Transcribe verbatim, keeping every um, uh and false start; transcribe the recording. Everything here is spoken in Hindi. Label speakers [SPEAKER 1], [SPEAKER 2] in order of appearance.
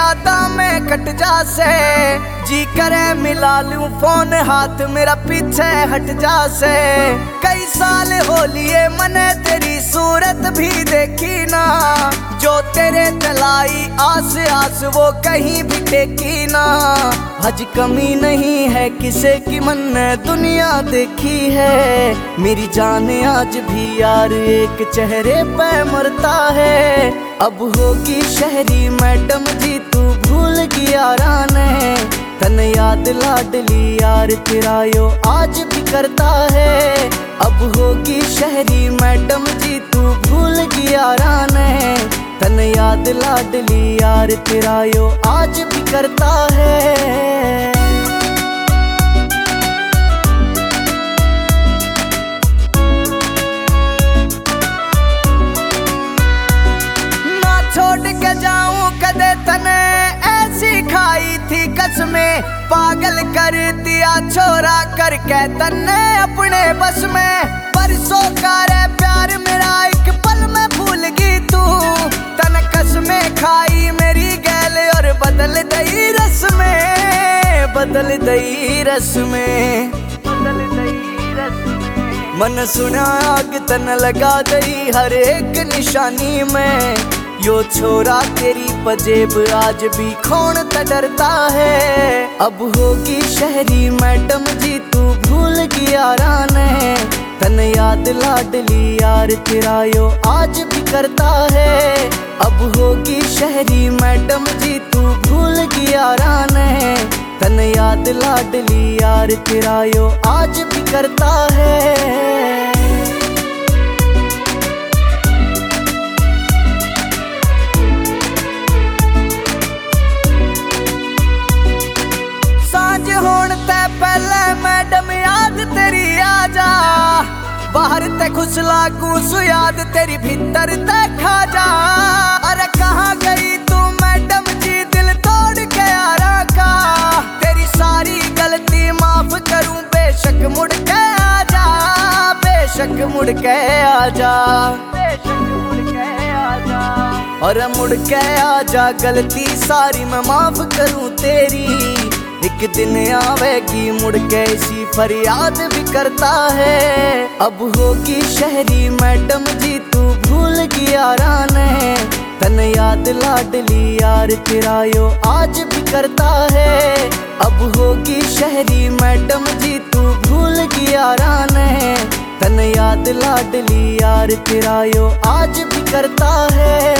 [SPEAKER 1] यादा में कट जा से, जी करे मिला लूं फोन हाथ मेरा पीछे हट जा से। कई साल हो लिए मने तेरी सूरत भी देखी ना, जो तेरे तलाई आस आस वो कहीं भी टेकी ना। हज कमी नहीं है किसे की मन ने दुनिया देखी है, मेरी जान आज भी यार एक चेहरे पे मरता है। अब होगी शहरी मैडम जी तू भूल गया राने, तन याद लाडली यार तेरा यो आज भी करता है। अब होगी शहरी मैडम जी तू भूल गया राने, तन याद लाडली यार तेरा यो आज भी करता है। ना छोड़ के जाऊं कदे तने ऐसी खाई थी कसमें, पागल कर दिया छोरा करके तन्ने अपने बस में। परसों का रे प्यार मेरा एक पल में भूल गई तू, तन कसमें खाई मेरी गैल और बदल दई रस में, बदल दई रस में, बदल दई रस में। मन सुना आग तन लगा दई हर एक निशानी में, यो छोरा तेरी पजेब आज भी खोण त डरता है। अब होगी शहरी मैडम जी तू भूल गया राने, तन याद लाडली यार तेरा यो आज भी करता है। अब होगी शहरी मैडम जी तू भूल गया राने, तन याद लाडली यार तेरा यो आज भी करता है। पहले मैडम याद तेरी आ जा, बाहर ते खुश लागू सु याद तेरी भीतर देखा जा। अरे कहाँ गई तू मैडम जी दिल तोड़ के यारा का, तेरी सारी गलती माफ करूं बेशक मुड़ के आ जा, बेशक मुड़ के आ जा, बेशक मुड़ के आ जा। और मुड़ के आ जा गलती सारी मैं माफ करूं तेरी, एक दिन आवेगी मुड़ के इसी फरियाद भी करता है। अब होगी शहरी मैडम जी तू भूल गया राने, तन याद लाडली यार तेरा यो आज भी करता है। अब होगी शहरी मैडम जी तू भूल गया राने, तन याद लाडली यार तेरा यो आज भी करता है।